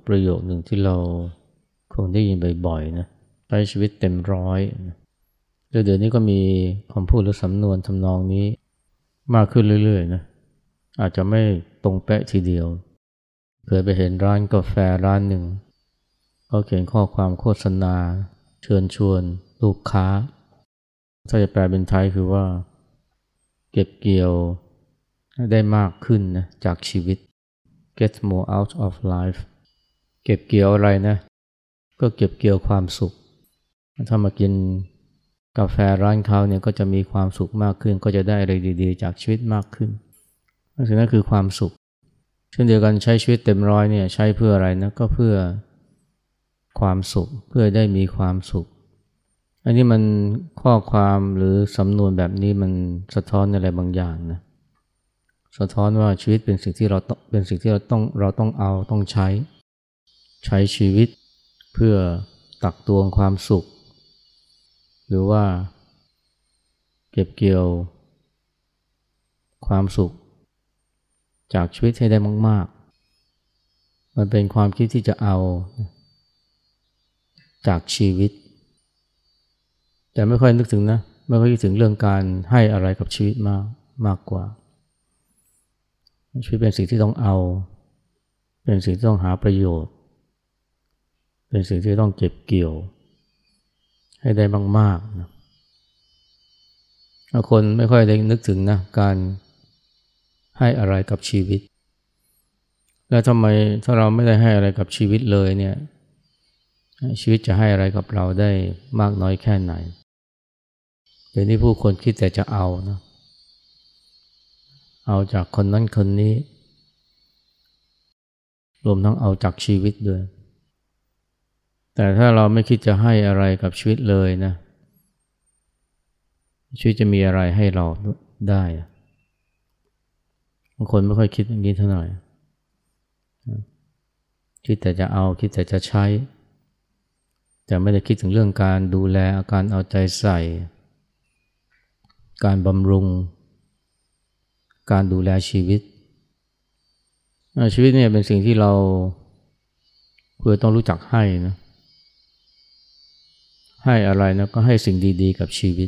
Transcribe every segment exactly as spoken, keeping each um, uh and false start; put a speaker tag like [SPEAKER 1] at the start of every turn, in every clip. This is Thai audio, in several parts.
[SPEAKER 1] ประโยคหนึ่งที่เราคงได้ยินบ่อยๆนะใช้ชีวิตเต็มร้อยแล้วเดี๋ยวนี้ก็มีคำพูดหรือสำนวนทำนองนี้มากขึ้นเรื่อยๆนะอาจจะไม่ตรงเป๊ะทีเดียวเคยไปเห็นร้านกาแฟร้านหนึ่งเขาเขียนข้อความโฆษณาเชิญชวนลูกค้าถ้าจะแปลเป็นไทยคือว่าเก็บเกี่ยวได้มากขึ้นนะจากชีวิต get more out of life เก็บเกี่ยวอะไรนะก็เก็บเกี่ยวความสุขถ้ามากินกาแฟร้านเขาเนี่ยก็จะมีความสุขมากขึ้นก็จะได้อะไรดีๆจากชีวิตมากขึ้นสิ่งนั้นคือความสุขเช่นเดียวกันใช้ชีวิตเต็มร้อยเนี่ยใช้เพื่ออะไรนะก็เพื่อความสุขเพื่อได้มีความสุขอันนี้มันข้อความหรือสำนวนแบบนี้มันสะท้อนอะไรบางอย่างนะสะท้อนว่าชีวิตเป็นสิ่งที่เราต้องเป็นสิ่งที่เราต้องเราต้องเอาต้องใช้ใช้ชีวิตเพื่อตักตวงความสุขหรือว่าเก็บเกี่ยวความสุขจากชีวิตให้ได้มากๆมันเป็นความคิดที่จะเอาจากชีวิตแต่ไม่ค่อยนึกถึงนะไม่ค่อยคิดถึงเรื่องการให้อะไรกับชีวิตมากมากกว่าชีวิตเป็นสิ่งที่ต้องเอาเป็นสิ่งที่ต้องหาประโยชน์เป็นสิ่งที่ต้องเก็บเกี่ยวให้ได้มากๆนะคนไม่ค่อยได้นึกถึงนะการให้อะไรกับชีวิตแล้วทำไมถ้าเราไม่ได้ให้อะไรกับชีวิตเลยเนี่ยชีวิตจะให้อะไรกับเราได้มากน้อยแค่ไหนเดี๋ยวนี้ผู้คนคิดแต่จะเอานะเอาจากคนนั้นคนนี้รวมทั้งเอาจากชีวิตด้วยแต่ถ้าเราไม่คิดจะให้อะไรกับชีวิตเลยนะชีวิตจะมีอะไรให้เราได้บางคนไม่ค่อยคิดอย่างนี้เท่าไหร่คิดแต่จะเอาคิดแต่จะใช้แต่ไม่ได้คิดถึงเรื่องการดูแลอาการเอาใจใส่การบำรุงการดูแลชีวิตชีวิตเนี่ยเป็นสิ่งที่เราควรต้องรู้จักให้นะให้อะไรนะก็ให้สิ่งดีๆกับชีวิต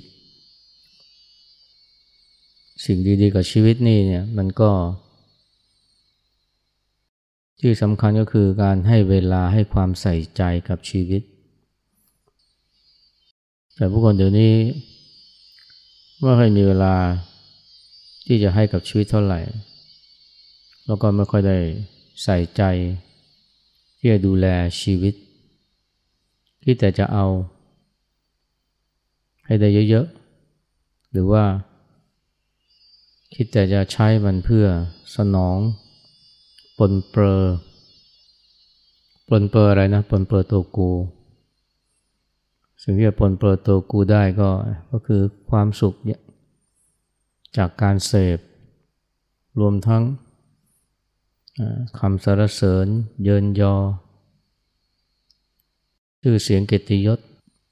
[SPEAKER 1] สิ่งดีๆกับชีวิตนี่เนี่ยมันก็ที่สำคัญก็คือการให้เวลาให้ความใส่ใจกับชีวิตแต่ผู้คนเดี๋ยวนี้ไม่ค่อยมีเวลาที่จะให้กับชีวิตเท่าไหร่แล้วก็ไม่ค่อยได้ใส่ใจที่จะดูแลชีวิตคิดแต่จะเอาให้ได้เยอะๆหรือว่าคิดแต่จะใช้มันเพื่อสนองปลนเปื้อปลนเปื้ออะไรนะปลนเปื้อตัวกูสิ่งที่จะปลนเปื้อตัวกูได้ก็ก็คือความสุขจากการเสพรวมทั้งคำสรรเสริญเยินยอชื่อเสียงเกียรติยศ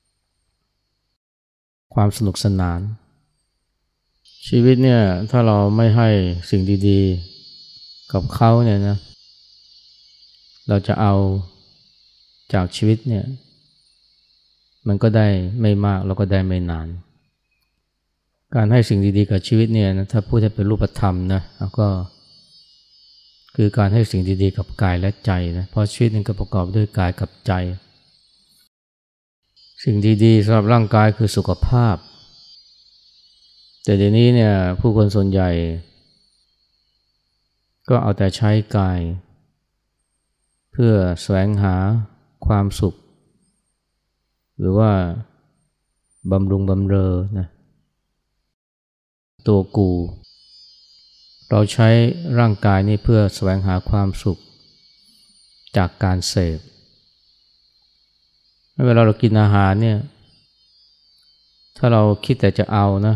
[SPEAKER 1] ความสนุกสนานชีวิตเนี่ยถ้าเราไม่ให้สิ่งดีๆกับเขาเนี่ยนะเราจะเอาจากชีวิตเนี่ยมันก็ได้ไม่มากแล้วก็ได้ไม่นานการให้สิ่งดีๆกับชีวิตเนี่ยนะถ้าพูดให้เป็นรูปธรรมนะก็คือการให้สิ่งดีๆกับกายและใจนะเพราะชีวิตนึงก็ประกอบด้วยกายกับใจสิ่งดีๆสำหรับร่างกายคือสุขภาพแต่เดี๋ยวนี้เนี่ยผู้คนส่วนใหญ่ก็เอาแต่ใช้กายเพื่อแสวงหาความสุขหรือว่าบำรุงบำเรอนะตัวกูเราใช้ร่างกายนี่เพื่อแสวงหาความสุขจากการเสพเวลาเรากินอาหารเนี่ยถ้าเราคิดแต่จะเอานะ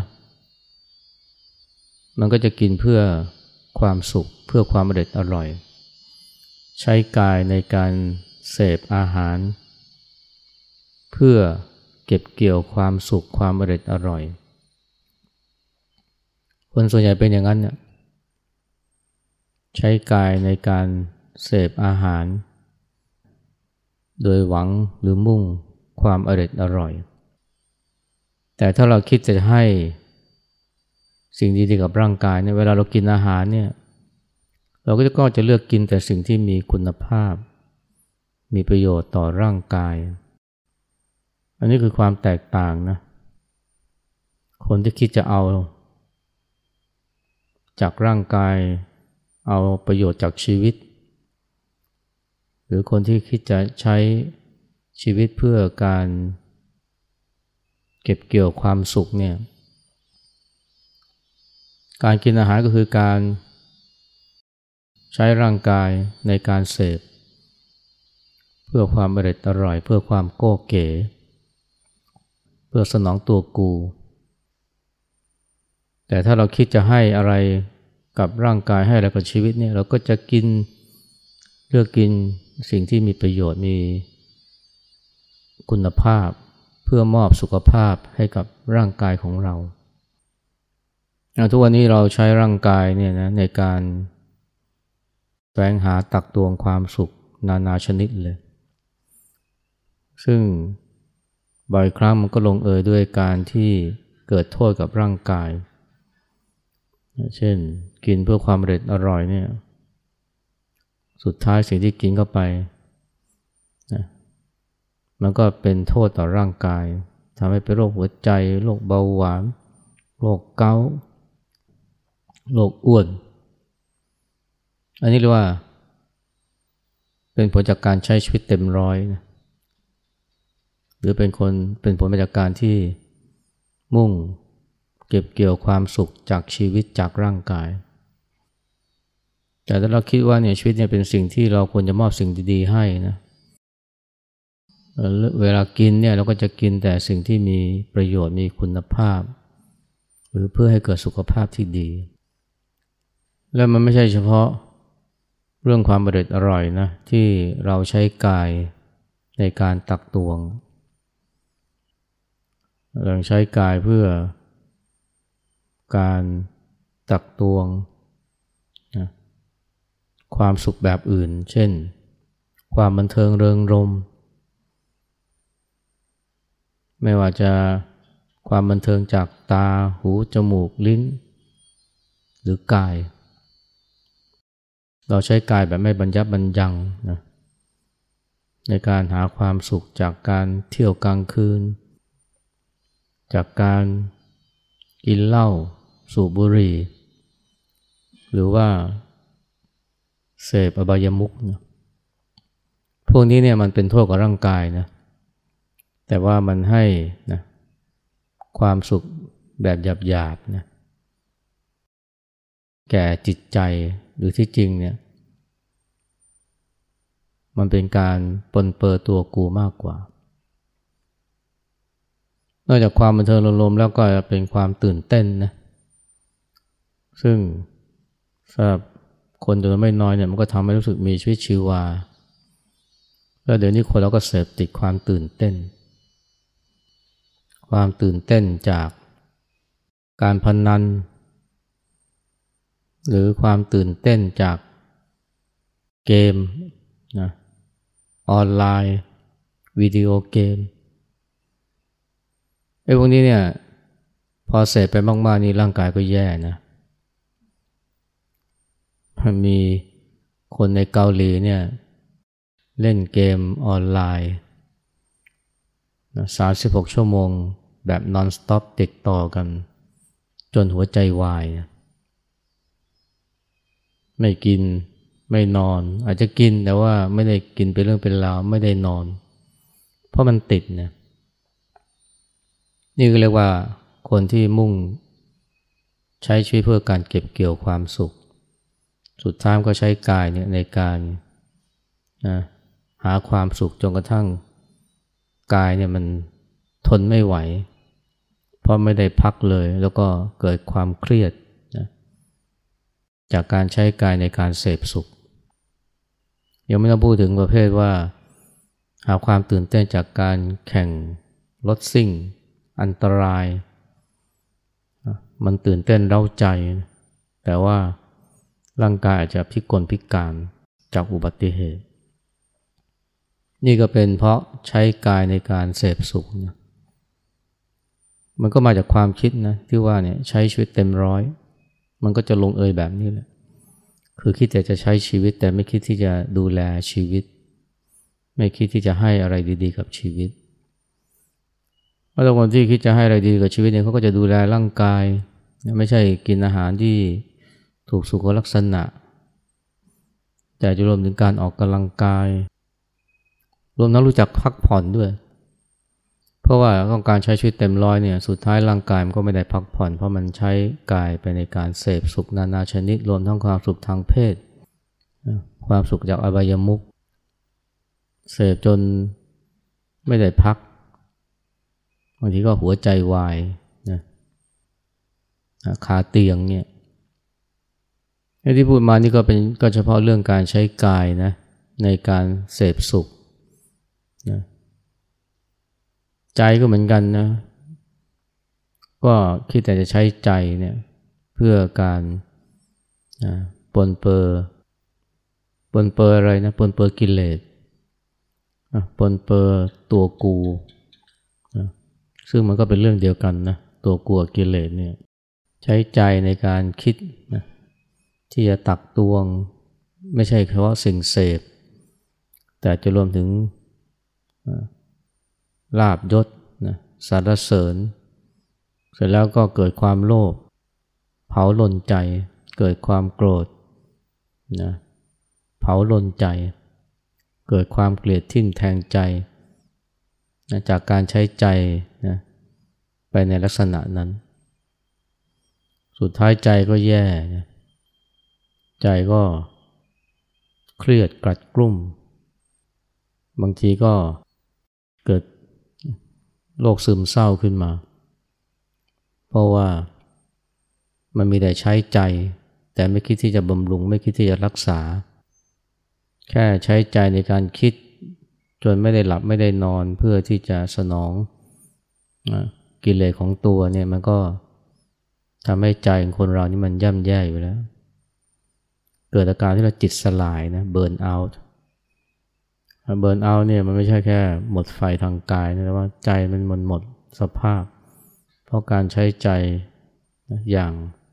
[SPEAKER 1] มันก็จะกินเพื่อความสุขเพื่อความอร่อยอร่อยใช้กายในการเสพอาหารเพื่อเก็บเกี่ยวความสุขความอร่อยอร่อยคนส่วนใหญ่เป็นอย่างนั้นเนี่ยใช้กายในการเสพอาหารโดยหวังหรือมุ่งความอร็ดอร่อยแต่ถ้าเราคิดจะให้สิ่งดีๆกับร่างกายเนี่ยเวลาเรากินอาหารเนี่ยเราก็จะก็จะเลือกกินแต่สิ่งที่มีคุณภาพมีประโยชน์ต่อร่างกายอันนี้คือความแตกต่างนะคนที่คิดจะเอาจากร่างกายเอาประโยชน์จากชีวิตหรือคนที่คิดจะใช้ชีวิตเพื่อการเก็บเกี่ยวความสุขเนี่ยการกินอาหารก็คือการใช้ร่างกายในการเสพเพื่อความอร่อยอร่อยเพื่อความโก้เก๋เพื่อสนองตัวกูแต่ถ้าเราคิดจะให้อะไรกับร่างกายให้อะไรกับชีวิตเนี่ยเราก็จะกินเลือกกินสิ่งที่มีประโยชน์มีคุณภาพเพื่อมอบสุขภาพให้กับร่างกายของเราทุกวันนี้เราใช้ร่างกายเนี่ยนะในการแสวงหาตักตวงความสุขนานาชนิดเลยซึ่งบ่อยครั้งมันก็ลงเอยด้วยการที่เกิดโทษกับร่างกายเช่นกินเพื่อความอร่อยอร่อยเนี่ยสุดท้ายสิ่งที่กินเข้าไปนะมันก็เป็นโทษต่อร่างกายทำให้เป็นโรคหัวใจโรคเบาหวานโรคเกาต์โรคอ้วนอันนี้เรียกว่าเป็นผลจากการใช้ชีวิตเต็มร้อยนะหรือเป็นคนเป็นผลมาจากการที่มุ่งเก็บเกี่ยวความสุขจากชีวิตจากร่างกายแต่ถ้าเราคิดว่าเนี่ยชีวิตเนี่ยเป็นสิ่งที่เราควรจะมอบสิ่งดีๆให้นะเวลากินเนี่ยเราก็จะกินแต่สิ่งที่มีประโยชน์มีคุณภาพหรือเพื่อให้เกิดสุขภาพที่ดีและมันไม่ใช่เฉพาะเรื่องความอร่อยอร่อยนะที่เราใช้กายในการตักตวงเราใช้กายเพื่อการตักตวงนะความสุขแบบอื่นเช่นความบันเทิงเริงรมย์ไม่ว่าจะความบันเทิงจากตาหูจมูกลิ้นหรือกายเราใช้กายแบบไม่บรรยับบรรยังนะในการหาความสุขจากการเที่ยวกลางคืนจากการกินเหล้าสูบบุหรี่หรือว่าเสพอบายมุขนะพวกนี้เนี่ยมันเป็นโทษกับร่างกายนะแต่ว่ามันให้นะความสุขแบบหยาบๆนะแก่จิตใจหรือที่จริงเนี่ยมันเป็นการปนเปื้อตัวกูมากกว่านอกจากความบันเทิงลมๆแล้วก็เป็นความตื่นเต้นนะซึ่งสำหรับคนจำนวนไม่น้อยเนี่ยมันก็ทำให้รู้สึกมีชีวิตชีวาแล้วเดี๋ยวนี้คนเราก็เสพติดความตื่นเต้นความตื่นเต้นจากการพนันหรือความตื่นเต้นจากเกมนะออนไลน์วิดีโอเกมไอ้พวกนี้เนี่ยพอเสพไปมากๆนี่ร่างกายก็แย่นะมันมีคนในเกาหลีเนี่ยเล่นเกมออนไลน์สามสิบหกชั่วโมงแบบนอนสต็อปติดต่อกันจนหัวใจวายไม่กินไม่นอนอาจจะกินแต่ว่าไม่ได้กินเป็นเรื่องเป็นราวไม่ได้นอนเพราะมันติดนะนี่ก็เรียกว่าคนที่มุ่งใช้ชีวิตเพื่อการเก็บเกี่ยวความสุขสุดท้ายก็ใช้กายเนี่ยในการนะหาความสุขจนกระทั่งกายเนี่ยมันทนไม่ไหวเพราะไม่ได้พักเลยแล้วก็เกิดความเครียดนะจากการใช้กายในการเสพสุขยังไม่ต้องพูดถึงประเภทว่าหาความตื่นเต้นจากการแข่งรถซิ่งอันตรายมันตื่นเต้นเร้าใจแต่ว่าร่างกายอาจจะพิกลพิการจากอุบัติเหตุนี่ก็เป็นเพราะใช้กายในการเสพสุขนะมันก็มาจากความคิดนะที่ว่าเนี่ยใช้ชีวิตเต็มร้อยมันก็จะลงเอยแบบนี้แหละคือคิดแต่จะใช้ชีวิตแต่ไม่คิดที่จะดูแลชีวิตไม่คิดที่จะให้อะไรดีๆกับชีวิตเพราะคนที่คิดจะให้อะไรดีกับชีวิตเนี่ยเขาก็จะดูแลร่างกายไม่ใช่กินอาหารที่ถูกสุขลักษณะแต่จะรวมถึงการออกกำลังกายรวมทั้งรู้จักพักผ่อนด้วยเพราะว่าต้องการใช้ชีวิตเต็มร้อยเนี่ยสุดท้ายร่างกายมันก็ไม่ได้พักผ่อนเพราะมันใช้กายไปในการเสพสุขนานาชนิดรวมทั้งความสุขทางเพศความสุขจากอบายมุขเสพจนไม่ได้พักบางทีก็หัวใจวายนะคาเตียงเนี่ยที่พูดมานี่ก็เป็นก็เฉพาะเรื่องการใช้กายนะในการเสพสุขนะใจก็เหมือนกันนะก็คิดแต่จะใช้ใจเนี่ยเพื่อการนะปนเปื้อปนเปื้ออะไรนะปนเปื้อกิเลสปนเปื้อตัวกูนะซึ่งมันก็เป็นเรื่องเดียวกันนะตัวกูกับกิเลสเนี่ยใช้ใจในการคิดนะที่จะตักตวงไม่ใช่แค่ว่าสิ่งเสพแต่จะรวมถึงลาภยศนะสรรเสริญเสร็จแล้วก็เกิดความโลภเผาลนใจเกิดความโกรธนะเผาลนใจเกิดความเกลียดทิ่มแทงใจนะจากการใช้ใจนะไปในลักษณะนั้นสุดท้ายใจก็แย่นะใจก็เครียดกลัดกลุ้มบางทีก็เกิดโรคซึมเศร้าขึ้นมาเพราะว่ามันมีแต่ใช้ใจแต่ไม่คิดที่จะบำรุงไม่คิดที่จะรักษาแค่ใช้ใจในการคิดจนไม่ได้หลับไม่ได้นอนเพื่อที่จะสนองกิเลสของตัวเนี่ยมันก็ทำให้ใจของคนเรานี่มันย่ำแย่อยู่แล้วเกิดอาการที่เราจิตสลายนะเบิร์นเอาท์เบิร์นเอาท์เนี่ยมันไม่ใช่แค่หมดไฟทางกายนะแต่ว่าใจมันหมดหมดสภาพเพราะการใช้ใจอย่าง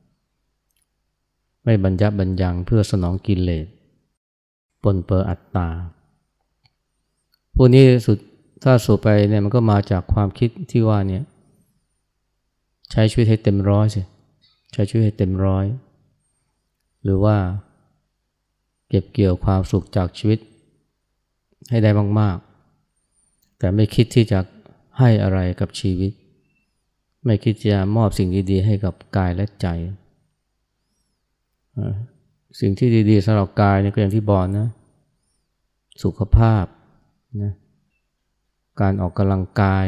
[SPEAKER 1] ไม่บรรยับบรรยังเพื่อสนองกิเลสปนเปื้ออัตตาพวกนี้สุดถ้าสูบไปเนี่ยมันก็มาจากความคิดที่ว่าเนี่ยใช้ชีวิตให้เต็มร้อยสิใช้ชีวิตให้เต็มร้อยหรือว่าเก็บเกี่ยวความสุขจากชีวิตให้ได้มากๆแต่ไม่คิดที่จะให้อะไรกับชีวิตไม่คิดจะมอบสิ่งดีๆให้กับกายและใจสิ่งที่ดีๆสำหรับกายเนี่ยก็อย่างที่บอกนะสุขภาพนะการออกกำลังกาย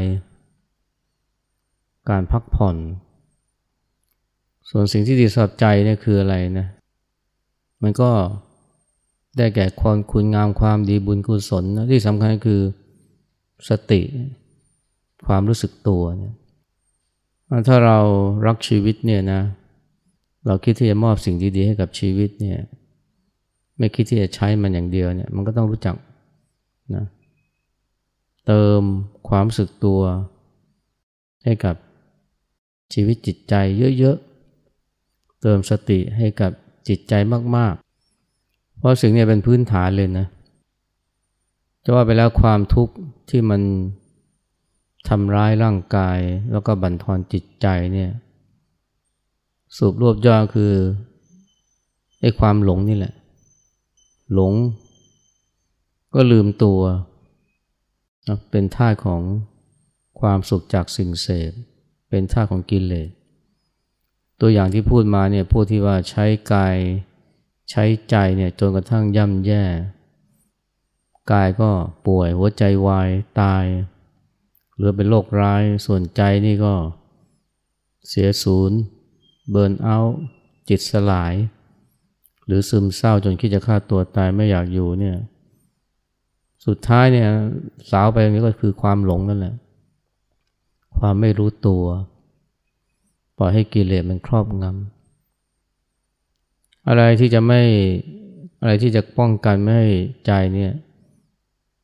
[SPEAKER 1] การพักผ่อนส่วนสิ่งที่ดีสำหรับใจเนี่ยคืออะไรนะมันก็ได้แก่ความคุณงามความดีบุญกุศลนะที่สำคัญคือสติความรู้สึกตัวเนี่ยถ้าเรารักชีวิตเนี่ยนะเราคิดที่จะมอบสิ่งดีๆให้กับชีวิตเนี่ยไม่คิดที่จะใช้มันอย่างเดียวเนี่ยมันก็ต้องรู้จักนะเติมความรู้สึกตัวให้กับชีวิตจิตใจเยอะๆเติมสติให้กับจิตใจมากๆเพราะสิ่งนี้เป็นพื้นฐานเลยนะจะว่าไปแล้วความทุกข์ที่มันทำร้ายร่างกายแล้วก็บั่นทอนจิตใจเนี่ยสรุปรวบยอดคือไอ้ความหลงนี่แหละหลงก็ลืมตัวเป็นทาสของความสุขจากสิ่งเสพเป็นทาสของกิเลสตัวอย่างที่พูดมาเนี่ยพูดที่ว่าใช้กายใช้ใจเนี่ยจนกระทั่งย่ำแย่กายก็ป่วยหัวใจวายตายหรือเป็นโรคร้ายส่วนใจนี่ก็เสียศูนย์เบิร์นเอาท์จิตสลายหรือซึมเศร้าจนคิดจะฆ่าตัวตายไม่อยากอยู่เนี่ยสุดท้ายเนี่ยสาวไปอย่างนี้ก็คือความหลงนั่นแหละความไม่รู้ตัวปล่อยให้กิเลสมันครอบงำอะไรที่จะไม่อะไรที่จะป้องกันไม่ให้ใจเนี่ย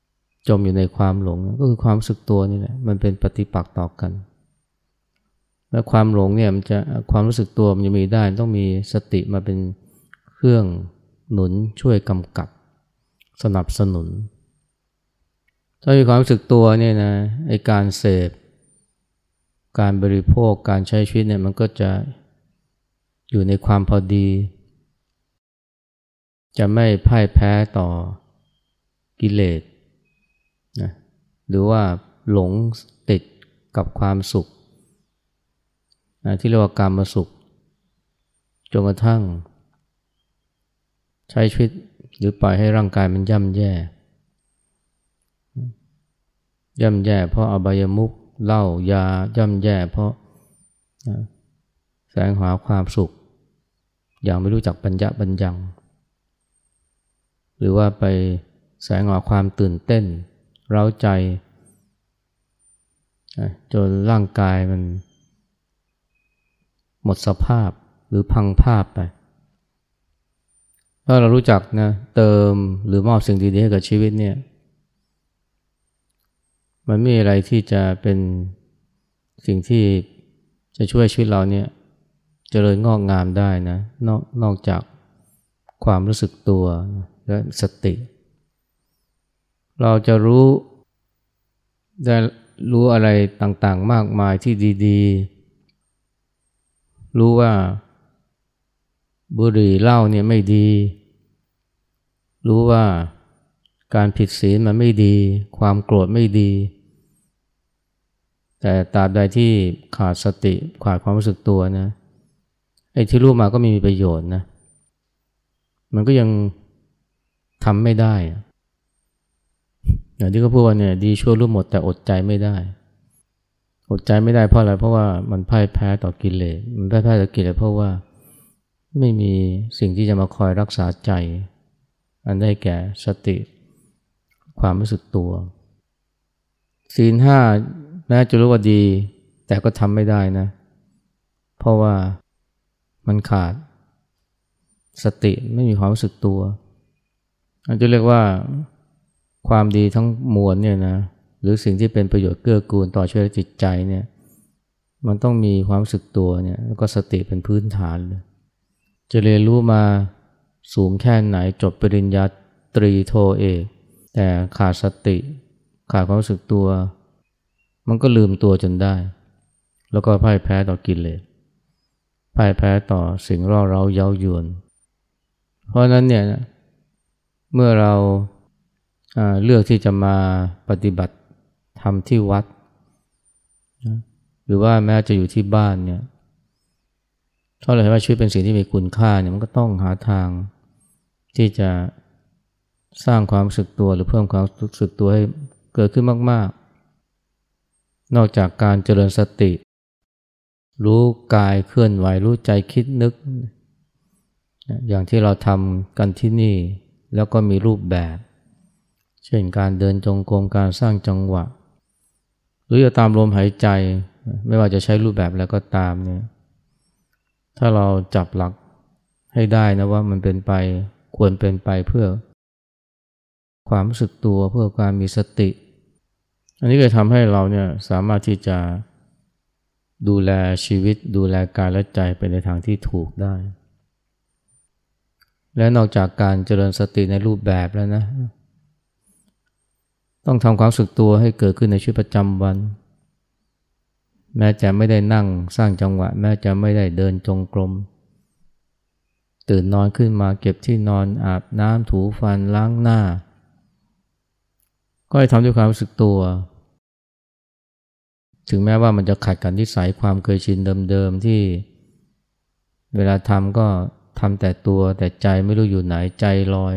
[SPEAKER 1] จมอยู่ในความหลงก็คือความรู้สึกตัวนี่แหละมันเป็นปฏิปักษ์ต่อกันและความหลงเนี่ยมันจะความรู้สึกตัวมันจะมีได้ต้องมีสติมาเป็นเครื่องหนุนช่วยกำกับสนับสนุนถ้ามีความรู้สึกตัวเนี่ยนะไอ้การเสพการบริโภคการใช้ชีวิตเนี่ยมันก็จะอยู่ในความพอดีจะไม่พ่ายแพ้ต่อกิเลสนะหรือว่าหลงติดกับความสุขนะที่เรียกว่ากามสุขจนกระทั่งใช้ชีวิตหรือปล่อยให้ร่างกายมันย่ำแย่ย่ำแย่เพราะอบายมุขเหล้ายาย่ำแย่เพราะแสวงหาความสุขอย่างไม่รู้จักปัญญาบัญญังหรือว่าไปแสวงหาความตื่นเต้นเร้าใจจนร่างกายมันหมดสภาพหรือพังภาพไปถ้าเรารู้จักนะเติมหรือมอบสิ่งดีๆให้กับชีวิตเนี่ยมันไม่มีอะไรที่จะเป็นสิ่งที่จะช่วยชีวิตเราเนี่ยเจริญงอกงามได้นะนอกนอกจากความรู้สึกตัวและสติเราจะรู้ได้รู้อะไรต่างๆมากมายที่ดีๆรู้ว่าบุหรี่เหล้าเนี่ยไม่ดีรู้ว่าการผิดศีลมันไม่ดีความโกรธไม่ดีแต่ตราบใดที่ขาดสติขาดความรู้สึกตัวนะไอ้ที่รู้มาก็ไม่มีประโยชน์นะมันก็ยังทำไม่ได้อย่างที่เขาพูดว่าเนี่ยดีชั่วรู้หมดแต่อดใจไม่ได้อดใจไม่ได้เพราะอะไรเพราะว่ามันพ่ายแพ้ต่อกิเลสมันพ่ายแพ้ต่อกิเลสเพราะว่าไม่มีสิ่งที่จะมาคอยรักษาใจอันได้แก่สติความรู้สึกตัวศีลห้าแม้จะรู้ว่าดีแต่ก็ทำไม่ได้นะเพราะว่ามันขาดสติไม่มีความรู้สึกตัวอาจจะเรียกว่าความดีทั้งมวลเนี่ยนะหรือสิ่งที่เป็นประโยชน์เกื้อกูลต่อชีวิตจิตใจเนี่ยมันต้องมีความรู้สึกตัวเนี่ยแล้วก็สติเป็นพื้นฐานเลยจะเรียนรู้มาสูงแค่ไหนจบปริญญาตรีโทเอกแต่ขาดสติขาดความรู้สึกตัวมันก็ลืมตัวจนได้แล้วก็พ่ายแพ้ต่อกิเลสพ่ายแพ้ต่อสิ่งร่อเร้าเย้ายวนเพราะนั้นเนี่ยเมื่อเราเลือกที่จะมาปฏิบัติธรรมที่วัดหรือว่าแม้จะอยู่ที่บ้านเนี่ยถ้าเราเห็นว่าชีวิตเป็นสิ่งที่มีคุณค่าเนี่ยมันก็ต้องหาทางที่จะสร้างความรู้สึกตัวหรือเพิ่มความรู้สึกตัวให้เกิดขึ้นมากๆนอกจากการเจริญสติรู้กายเคลื่อนไหวรู้ใจคิดนึกอย่างที่เราทำกันที่นี่แล้วก็มีรูปแบบเช่นการเดินจงกรมการสร้างจังหวะหรือจะตามลมหายใจไม่ว่าจะใช้รูปแบบแล้วก็ตามเนี่ยถ้าเราจับหลักให้ได้นะว่ามันเป็นไปควรเป็นไปเพื่อความรู้สึกตัวเพื่อการมีสติอันนี้ก็ทำให้เราเนี่ยสามารถที่จะดูแลชีวิตดูแลกายและใจไปในทางที่ถูกได้และนอกจากการเจริญสติในรูปแบบแล้วนะต้องทำความรู้สึกตัวให้เกิดขึ้นในชีวิตประจำวันแม้จะไม่ได้นั่งสร้างจังหวะแม้จะไม่ได้เดินจงกรมตื่นนอนขึ้นมาเก็บที่นอนอาบน้ำถูฟันล้างหน้าก็ให้ทำด้วยความรู้สึกตัวถึงแม้ว่ามันจะขัดกับนิสัยความเคยชินเดิมๆที่เวลาทำก็ทำแต่ตัวแต่ใจไม่รู้อยู่ไหนใจลอย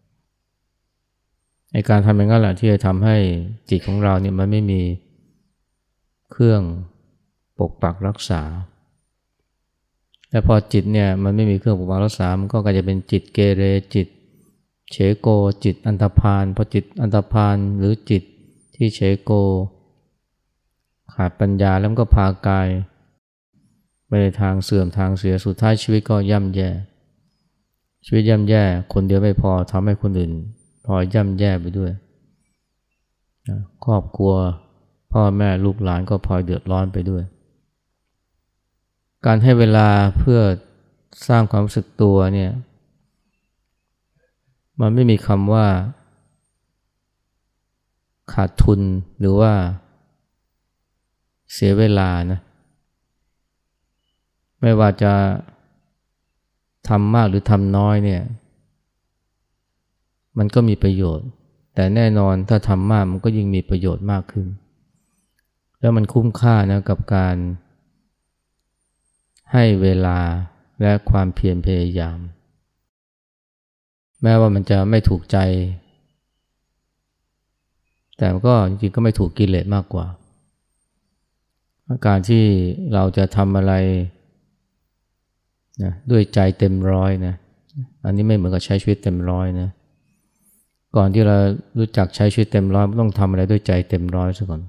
[SPEAKER 1] ในการทำอย่างนั้นแหละที่จะทำให้จิตของเราเนี่ยมันไม่มีเครื่องปกปักรักษาแต่พอจิตเนี่ยมันไม่มีเครื่องปกปักรักษามันก็กลายจะเป็นจิตเกเรจิตเฉโกจิตอันธพาลพอจิตอันธพาลหรือจิตที่เฉโกขาดปัญญาแล้วก็พากายไปในทางเสื่อมทางเสียสุดท้ายชีวิตก็ย่ำแย่ชีวิตย่ำแย่คนเดียวไม่พอทำให้คนอื่นพอย่ำแย่ไปด้วยนะครอบครัวพ่อแม่ลูกหลานก็พลอยเดือดร้อนไปด้วยการให้เวลาเพื่อสร้างความรู้สึกตัวเนี่ยมันไม่มีคำว่าขาดทุนหรือว่าเสียเวลานะไม่ว่าจะทำมากหรือทำน้อยเนี่ยมันก็มีประโยชน์แต่แน่นอนถ้าทำมากมันก็ยิ่งมีประโยชน์มากขึ้นแล้วมันคุ้มค่านะกับการให้เวลาและความเพียรพยายามแม้ว่ามันจะไม่ถูกใจแต่ก็จริงๆก็ไม่ถูกกิเลสมากกว่าการที่เราจะทำอะไรนะด้วยใจเต็มร้อยนะอันนี้ไม่เหมือนกับใช้ชีวิตเต็มร้อยนะก่อนที่เรารู้จักใช้ชีวิตเต็มร้อยต้องทำอะไรด้วยใจเต็มร้อยซะก่อน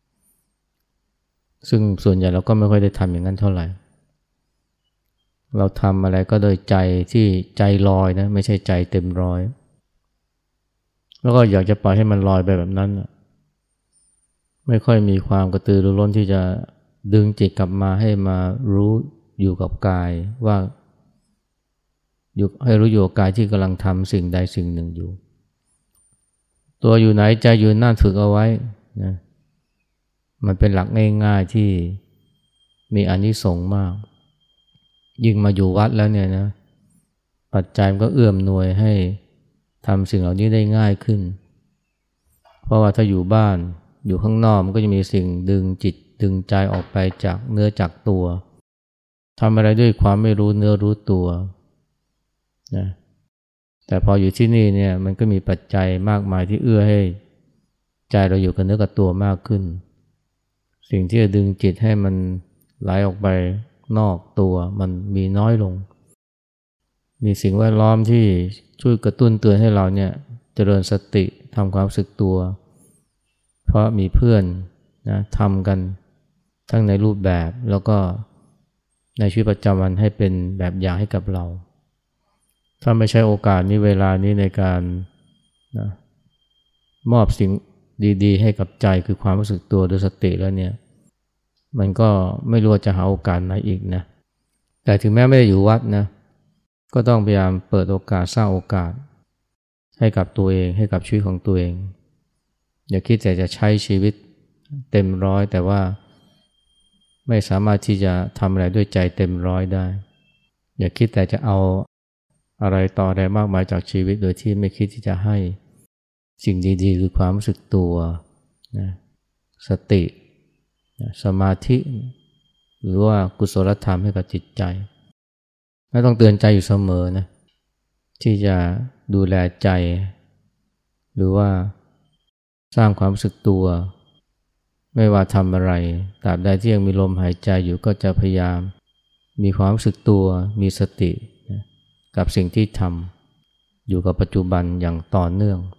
[SPEAKER 1] ซึ่งส่วนใหญ่เราก็ไม่ค่อยได้ทำอย่างนั้นเท่าไหร่เราทำอะไรก็โดยใจที่ใจลอยนะไม่ใช่ใจเต็มร้อยแล้วก็อยากจะปล่อยให้มันลอยไปแบบนั้นไม่ค่อยมีความกระตือรือร้นที่จะดึงจิตกลับมาให้มารู้อยู่กับกายว่าอยู่ให้รู้อยู่กับกายที่กำลังทำสิ่งใดสิ่งหนึ่งอยู่ตัวอยู่ไหนใจอยู่นั่นฝึกเอาไว้นะมันเป็นหลักง่ายๆที่มีอานิสงส์มากยิ่งมาอยู่วัดแล้วเนี่ยนะปัจจัยมันก็เอื้อมหน่วยให้ทำสิ่งเหล่านี้ได้ง่ายขึ้นเพราะว่าถ้าอยู่บ้านอยู่ข้างนอกมันก็จะมีสิ่งดึงจิตดึงใจออกไปจากเนื้อจากตัวทำอะไรด้วยความไม่รู้เนื้อรู้ตัวนะแต่พออยู่ที่นี่เนี่ยมันก็มีปัจจัยมากมายที่เอื้อให้ใจเราอยู่กับเนื้อกับตัวมากขึ้นสิ่งที่จะดึงจิตให้มันไหลออกไปนอกตัวมันมีน้อยลงมีสิ่งแวดล้อมที่ช่วยกระตุ้นเตือนให้เราเนี่ยเจริญสติทำความรู้สึกตัวเพราะมีเพื่อนนะทำกันทั้งในรูปแบบแล้วก็ในชีวิตประจำวันให้เป็นแบบอย่างให้กับเราถ้าไม่ใช่โอกาสนี้เวลานี้ในการนะมอบสิ่งดีๆให้กับใจคือความรู้สึกตัวด้วยสติแล้วเนี่ยมันก็ไม่รู้ว่าจะหาโอกาสไหนอีกนะแต่ถึงแม้ไม่ได้อยู่วัดนะก็ต้องพยายามเปิดโอกาสสร้างโอกาสให้กับตัวเองให้กับชีวิตของตัวเองอย่าคิดแต่จะใช้ชีวิตเต็มร้อยแต่ว่าไม่สามารถที่จะทำอะไรด้วยใจเต็มร้อยได้อย่าคิดแต่จะเอาอะไรต่ออะไรมากมายจากชีวิตโดยที่ไม่คิดที่จะให้สิ่งดีๆคือความรู้สึกตัวนะสตินะสมาธิหรือว่ากุศลธรรมให้กับจิตใจและต้องเตือนใจอยู่เสมอนะที่จะดูแลใจหรือว่าสร้างความรู้สึกตัวไม่ว่าทำอะไรตราบใดที่ยังมีลมหายใจอยู่ก็จะพยายามมีความรู้สึกตัวมีสตินะกับสิ่งที่ทำอยู่กับปัจจุบันอย่างต่อเนื่อง